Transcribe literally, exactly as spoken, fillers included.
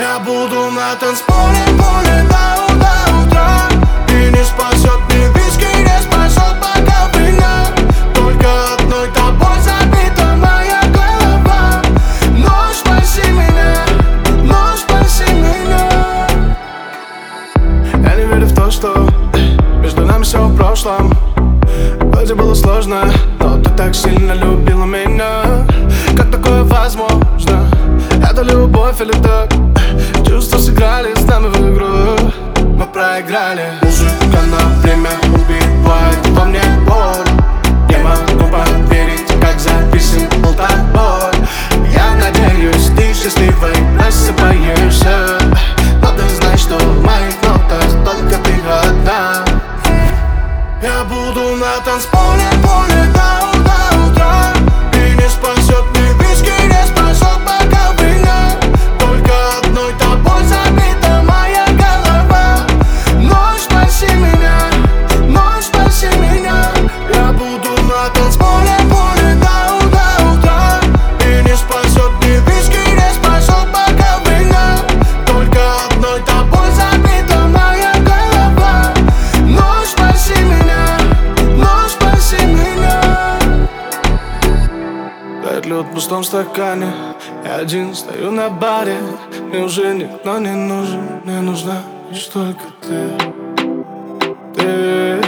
Я буду на танцполе, поле до, до утра. И не спасет ни виски, не спасет бокал вина. Только одной тобой забита моя голова. Но спаси меня, но спаси меня. Я не верю в то, что между нами все в прошлом. Вроде было сложно, но ты так сильно любила меня. Как такое возможно? Это любовь или так? Чувства сыграли с нами в игру. Мы проиграли. Музыка на время убивает во мне боль. Не могу поверить, как записан был тобой. Я надеюсь, ты счастливой просыпаешься. Но ты знаешь, что в моих нотах только ты одна. Я буду на танцполе, поле до, до утра. И не спасет ни виски, не спасет бокал вина. Только одной тобой забита моя голова. Но спаси меня, но спаси меня. Я буду на танцполе, поле до, до утра. И не спасет ни виски, не спасет бокал вина. Только одной тобой забита моя голова. Но спаси меня, но спаси меня. Тает лед в пустом стакане. Я один стою на баре. Мне уже никто не нужен. Мне нужна лишь только ты. Ты